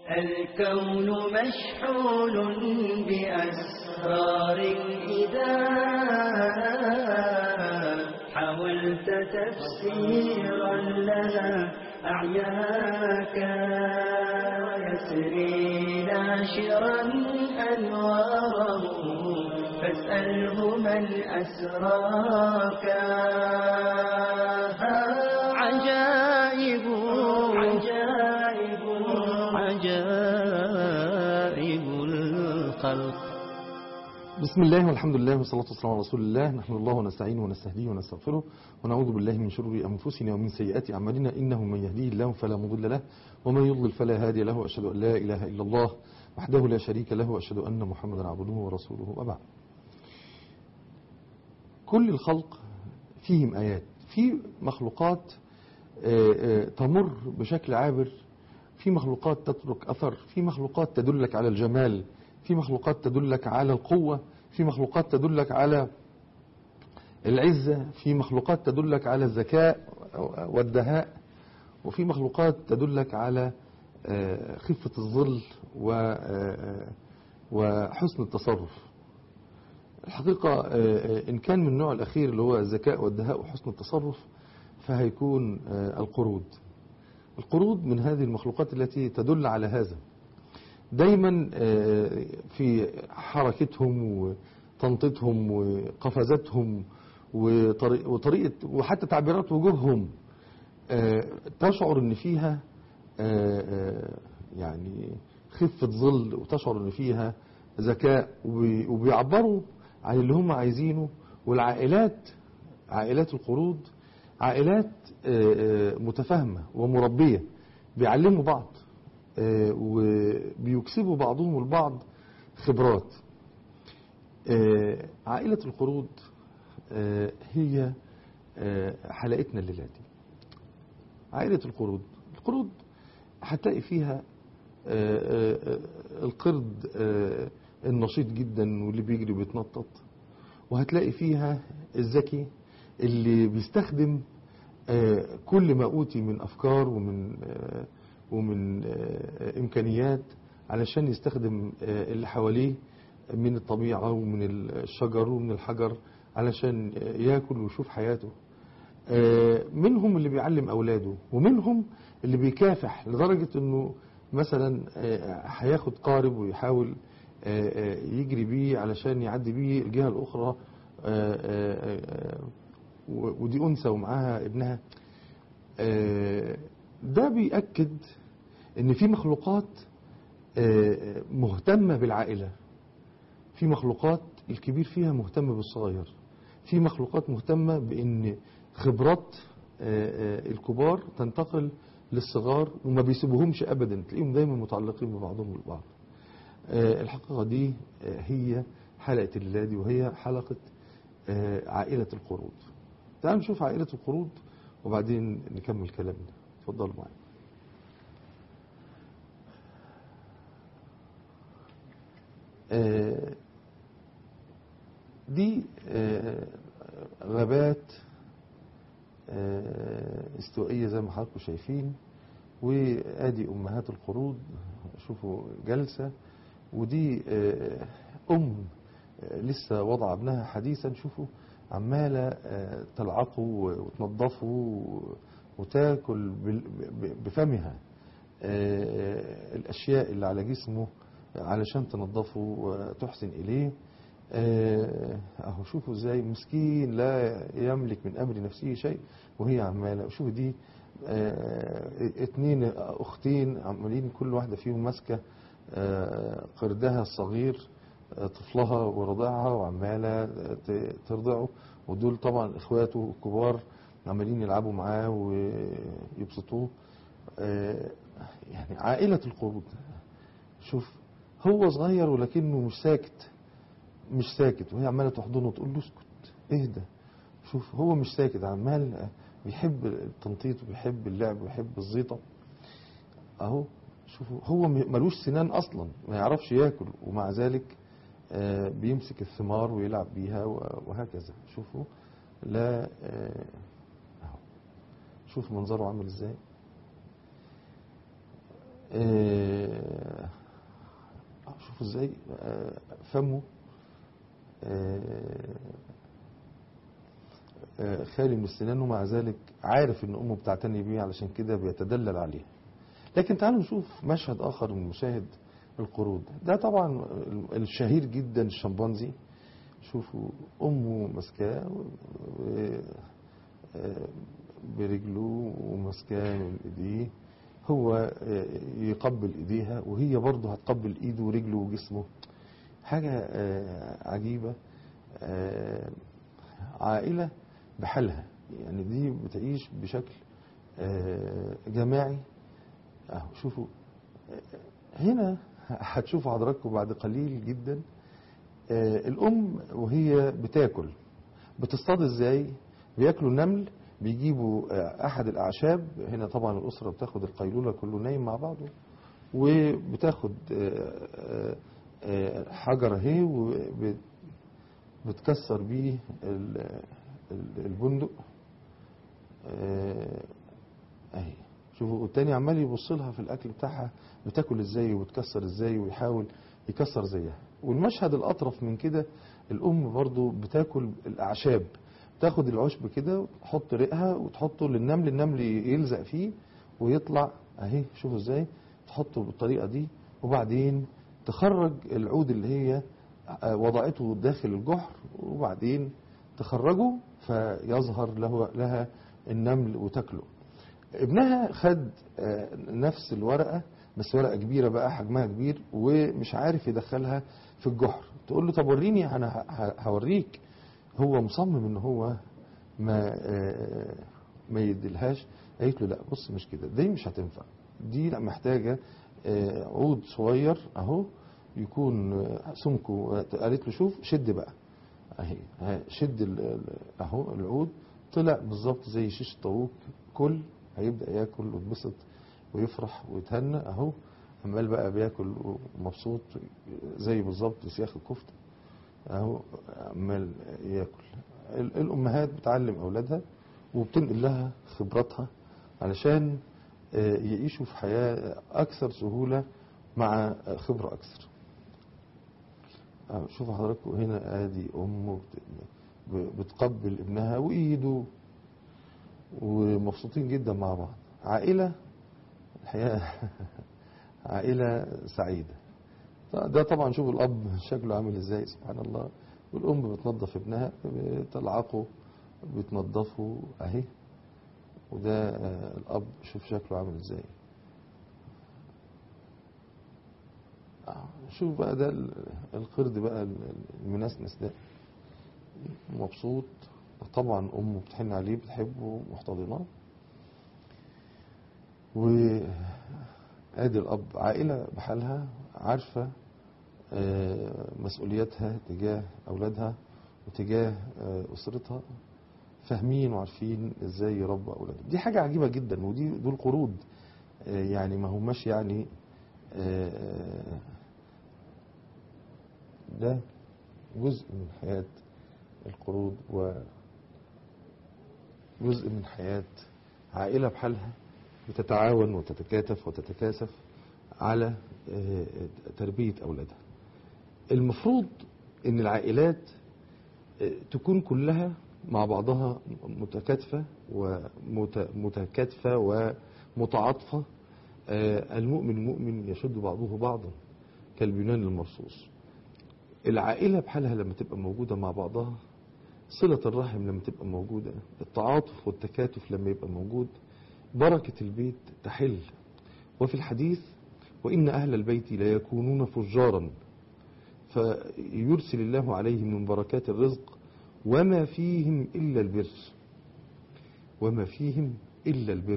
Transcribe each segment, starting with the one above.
الكون مشحون بأسرار إذا حاولت تفسيرا لها أعياك يسري ناشرا أنواره فاسأله من أسراك. عجائب عجائب عجائب الخلق. بسم الله والحمد لله والصلاة والسلام على رسول الله. نحمد الله ونستعينه ونستهديه ونستغفره ونعوذ بالله من شرور أنفسنا ومن سيئات أعمالنا، إنه من يهديه الله فلا مضل له ومن يضلل فلا هادي له، وأشهد أن لا إله إلا الله وحده لا شريك له، وأشهد أن محمدا عبده ورسوله. وبعد، كل الخلق فيهم آيات. في مخلوقات تمر بشكل عابر، في مخلوقات تترك أثر، في مخلوقات تدلك على الجمال، في مخلوقات تدلك على القوة، في مخلوقات تدلك على العزة، في مخلوقات تدلك على الذكاء والدهاء، وفي مخلوقات تدلك على خفة الظل وحسن التصرف. الحقيقة إن كان من النوع الأخير اللي هو الذكاء والدهاء وحسن التصرف، فهيكون القرود. القرود من هذه المخلوقات التي تدل على هذا. دايما في حركتهم وتنطيطهم وقفزاتهم وطريقة وحتى تعبيرات وجوههم تشعر ان فيها يعني خفة ظل، وتشعر ان فيها ذكاء، وبيعبروا عن اللي هم عايزينه. والعائلات، عائلات القرود عائلات متفاهمة ومربية، بيعلموا بعض وبيكسبوا بعضهم البعض خبرات. عائلة القرود هي حلقتنا الليلة دي. عائلة القرود، القرود هتلاقي فيها القرد النشيط جدا واللي بيجري وبيتنطط، وهتلاقي فيها الذكي اللي بيستخدم كل ما أوتي من أفكار ومن إمكانيات علشان يستخدم اللي حواليه من الطبيعة ومن الشجر ومن الحجر علشان يأكل ويشوف حياته. منهم اللي بيعلم أولاده، ومنهم اللي بيكافح لدرجة أنه مثلا هياخد قارب ويحاول يجري بيه علشان يعدي بيه الجهة الأخرى، ودي أنثى ومعاها ابنها. ده بيأكد ان في مخلوقات مهتمة بالعائلة، في مخلوقات الكبير فيها مهتم بالصغير، في مخلوقات مهتمة بان خبرات الكبار تنتقل للصغار وما بيسيبوهمش ابدا، تلاقيهم دايما متعلقين ببعضهم البعض. الحقيقة دي هي حلقة الليلة دي، وهي حلقة عائلة القرود. تعالوا نشوف عائلة القرود وبعدين نكمل كلامنا. اتفضلوا معايا. دي غابات استوائية زي ما حضراتكم شايفين، وادي امهات القرود شوفوا جلسة، ودي لسه وضع ابنها حديثا، شوفوا عمالة تلعقه وتنظفه وتاكل بفمها الاشياء اللي على جسمه علشان تنظفه وتحسن اليه. اهو شوفوا ازاي مسكين لا يملك من امر نفسه شيء، وهي عماله. شوفوا دي اتنين اختين عمالين كل واحده فيهم ماسكه قردها الصغير طفلها ورضعها وعماله ترضعه، ودول طبعا اخواته الكبار عمالين يلعبوا معاه ويبسطوه. يعني عائله القرود. شوف هو صغير ولكنه مش ساكت، وهي عماله تحضنه وتقول له اسكت اهدى. شوف هو مش ساكت، عمال بيحب التنطيط وبيحب اللعب وبيحب الزيطه. اهو شوفوا هو ملوش سنان اصلا، ما يعرفش ياكل، ومع ذلك بيمسك الثمار ويلعب بيها وهكذا. شوفوا لا اهو شوف منظره عامل ازاي. شوفوا ازاي فمه خالي من السنان، ومع ذلك عارف ان امه بتعتني بيه، علشان كده بيتدلل عليها. لكن تعالوا نشوف مشهد اخر من مشاهد القرود. ده طبعا الشهير جدا الشمبانزي. شوفوا امه ماسكاه برجله وماسكاه من ايديه، هو يقبل ايديها وهي برضه هتقبل ايده ورجله وجسمه. حاجة عجيبة. عائلة بحالها، يعني دي بتعيش بشكل جماعي. شوفوا هنا هتشوفوا حضراتكم بعد قليل جدا الأم وهي بتاكل بتصطاد ازاي. بياكلوا النمل، بيجيبوا أحد الأعشاب. هنا طبعا الأسرة بتاخد القيلولة كله نايم مع بعضه، وبتاخد حجر اهي وبتكسر بيه البندق اهي. شوفوا التاني عمال يبص لها في الاكل بتاعها بتاكل ازاي وبتكسر ازاي، ويحاول يكسر زيها. والمشهد الاطرف من كده الام برضو بتاكل الاعشاب، تاخد العشب كده وتحط ريقها وتحطه للنمل، النمل يلزق فيه ويطلع اهي. شوفوا ازاي تحطه بالطريقه دي، وبعدين تخرج العود اللي هي وضعته داخل الجحر، وبعدين تخرجه فيظهر لها النمل وتاكله. ابنها خد نفس الورقة، بس ورقة كبيرة بقى حجمها كبير، ومش عارف يدخلها في الجحر. تقول له طب وريني انا هوريك. هو مصمم ان هو ما يديلهاش. قالت له لا بص مش كده، دي مش هتنفع، دي لا محتاجة عود صغير اهو يكون سمكه. قالت له شوف شد بقى اهي، شد اهو العود طلع بالظبط زي شيش الطاووق. كل هيبدأ ياكل ويتبسط ويفرح ويتهنى اهو، عمال بقى بياكل ومبسوط زي بالظبط سياخ الكفتة اهو عمال ياكل. الامهات بتعلم اولادها وبتنقل لها خبراتها علشان يعيشوا في حياة اكثر سهولة مع خبرة اكثر. شوفوا حضراتكم هنا ادي ام بتقبل ابنها وايده ومبسوطين جدا مع بعض. عائلة الحقيقة عائلة سعيدة. ده طبعا شوفوا الاب شكله عامل ازاي سبحان الله، والام بتنظف ابنها بتلعقه بتنظفه اهي. وده الاب شوف شكله عامل ازاي. شوف بقى ده القرد بقى المنسنس ده مبسوط. طبعا امه بتحن عليه بتحبه محتضناه. وادي الاب عائلة بحالها عارفة مسؤولياتها تجاه اولادها وتجاه اسرتها، فاهمين وعارفين ازاي يربوا اولادهم. دي حاجة عجيبة جدا. دول قرود يعني ما هماش يعني ده جزء من حياة القرود وجزء من حياة عائلة بحالها بتتعاون وتتكاتف وتتكاثف على تربية أولادها. المفروض ان العائلات تكون كلها مع بعضها متكاتفة ومتعاطفة. المؤمن المؤمن يشد بعضه بعضا كالبنيان المرصوص. العائلة بحالها لما تبقى موجودة مع بعضها، صلة الرحم لما تبقى موجودة، التعاطف والتكاتف لما يبقى موجود، بركة البيت تحل. وفي الحديث وإن أهل البيت لا يكونون فجارا فيرسل الله عليهم من بركات الرزق وما فيهم إلا البر. وما فيهم إلا البر.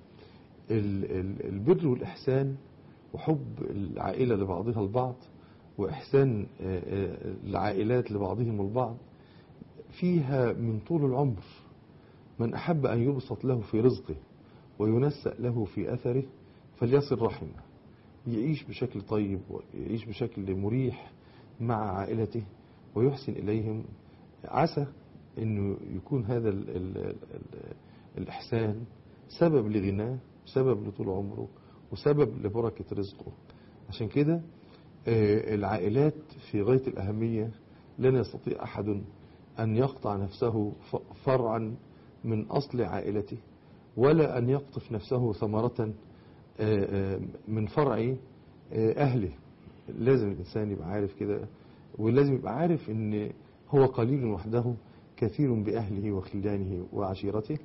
البر والإحسان وحب العائلة لبعضها البعض وإحسان العائلات لبعضهم البعض فيها من طول العمر. من أحب أن يبسط له في رزقه وينسأ له في أثره فليصل رحمه، يعيش بشكل طيب ويعيش بشكل مريح مع عائلته ويحسن إليهم. عسى أنه يكون هذا الإحسان سبب لغناه، سبب لطول عمره، وسبب لبركة رزقه. عشان كده العائلات في غاية الأهمية. لن يستطيع أحد أن يقطع نفسه فرعا من أصل عائلته، ولا أن يقطف نفسه ثمرة من فرع أهله. لازم الإنسان يبقى عارف كده، ولازم يبقى عارف أن هو قليل وحده كثير بأهله وخلانه وعشيرته.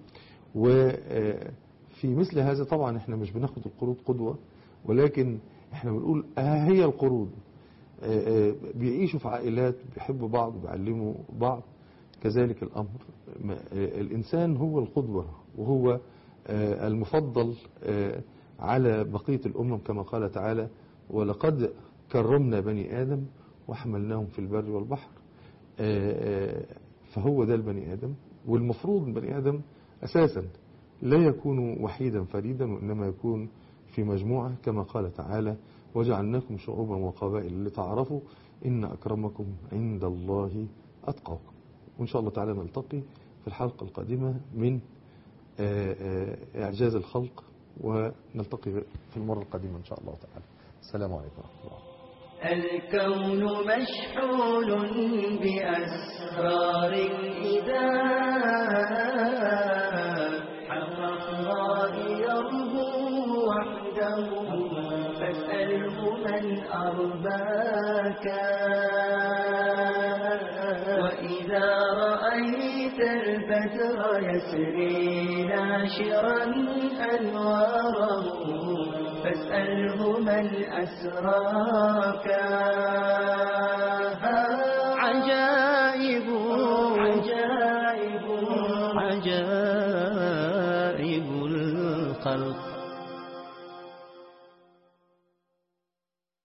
وفي مثل هذا طبعا احنا مش بناخد القروض قدوة، ولكن احنا بنقول هي القروض. بيعيشوا في عائلات بيحبوا بعض وبيعلموا بعض، كذلك الأمر. الإنسان هو القدوة وهو المفضل على بقية الأمم، كما قال تعالى: ولقد كرمنا بني آدم وحملناهم في البر والبحر. فهو ده البني آدم، والمفروض البني آدم أساسا لا يكون وحيدا فريدا، وإنما يكون في مجموعة، كما قال تعالى: وجعلناكم شعوبا وقبائل لتعارفوا إن أكرمكم عند الله أتقاكم. وإن شاء الله تعالى نلتقي في الحلقة القادمة من إعجاز الخلق، ونلتقي في المرة القادمة إن شاء الله تعالى. السلام عليكم ورحمة الله. الكون مشحون بأسرار إذا حق الله يربو وحده، فاسأله من أرباك. وإذا رأيت البدر يسري ناشرا أنواره، فاسأله من أسراك. عجائب